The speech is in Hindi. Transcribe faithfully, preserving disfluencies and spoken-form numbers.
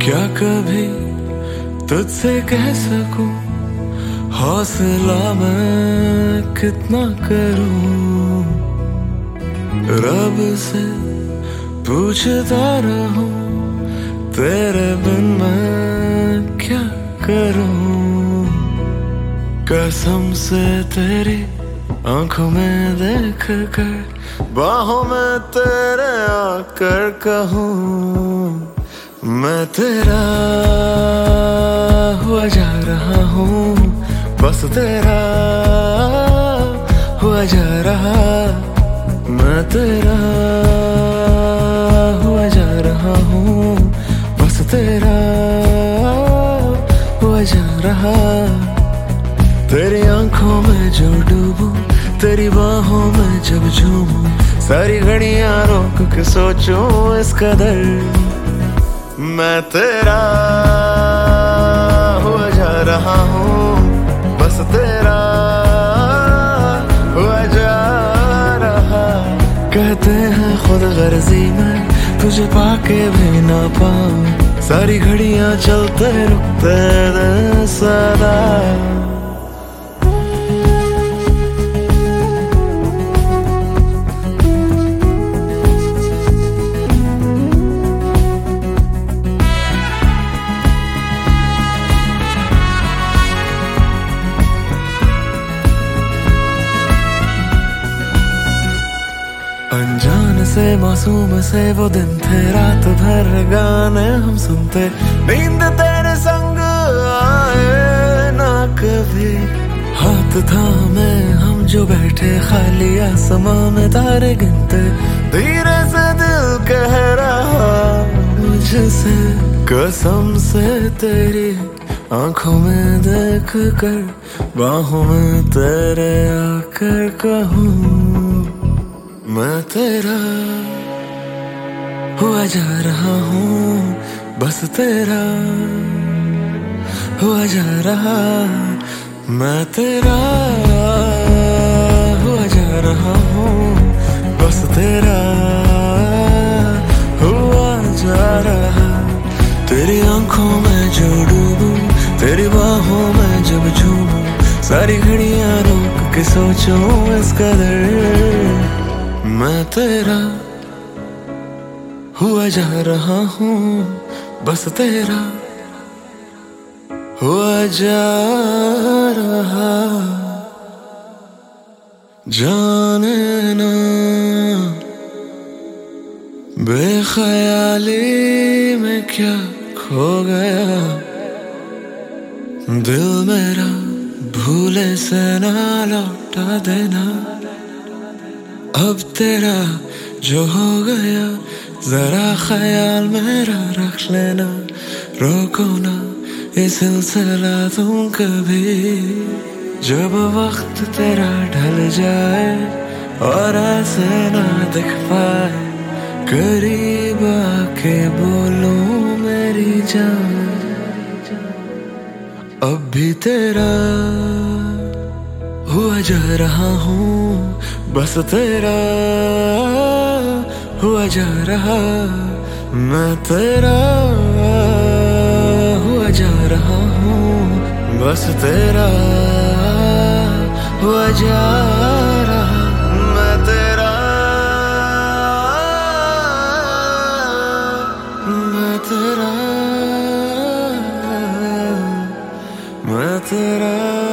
क्या कभी तुझसे कह सकूं, हौसला मैं कितना करूं, रब से पूछता रहूं, तेरे बिन मैं क्या करूं। कसम से तेरी आंखों में देख कर, बाहों में तेरे आकर कहूं, मैं तेरा हुआ जा रहा हूँ, बस तेरा हुआ जा रहा, मैं तेरा हुआ जा रहा हूँ, बस तेरा हुआ जा रहा। तेरी आंखों में जो डूबूं, तेरी बाहों में जब झूमूं, सारी घड़ियां रोक के सोचूं इस कदर, मैं तेरा हुआ जा रहा हूँ, बस तेरा हुआ जा रहा। कहते हैं खुद गर्जी में तुझे पाके भी ना पाऊं, सारी घड़ियां चलते रुकते दिन सदा। अनजान से मासूम से वो दिन थे, रात भर गाने हम सुनते, नींद तेरे संग आए ना कभी, हाथ थामे हम जो बैठे खाली आसमां में तारे गिनते, धीरे से दिल कह रहा मुझसे, कसम से तेरी आंखों में देख कर, बाहों में तेरे आकर कहूँ, मैं तेरा हुआ जा रहा हूँ, बस तेरा हुआ जा रहा, मैं तेरा हुआ जा रहा हूँ, बस तेरा हुआ जा रहा। तेरी आंखों में जो डूबूं, तेरी बाहों में जब झूमूं, सारी घड़ियां रोक के सोचूं इस कदर, मैं तेरा हुआ जा रहा हूँ, बस तेरा हुआ जा रहा। जाने ना बेख्याली में क्या खो गया, दिल मेरा भूले से ना लौटा देना, अब तेरा जो हो गया जरा ख्याल मेरा रख लेना, रोको ना ये सिलसिला तुम कभी, जब वक्त तेरा ढल जाए और ऐसे ना दिख पाए, करीब आके बोलो मेरी जान, अब भी तेरा हुआ जा रहा हूँ, बस तेरा हुआ जा रहा, मैं तेरा हुआ जा रहा हूँ, बस तेरा हुआ जा रहा, मैं तेरा मैं तेरा मैं तेरा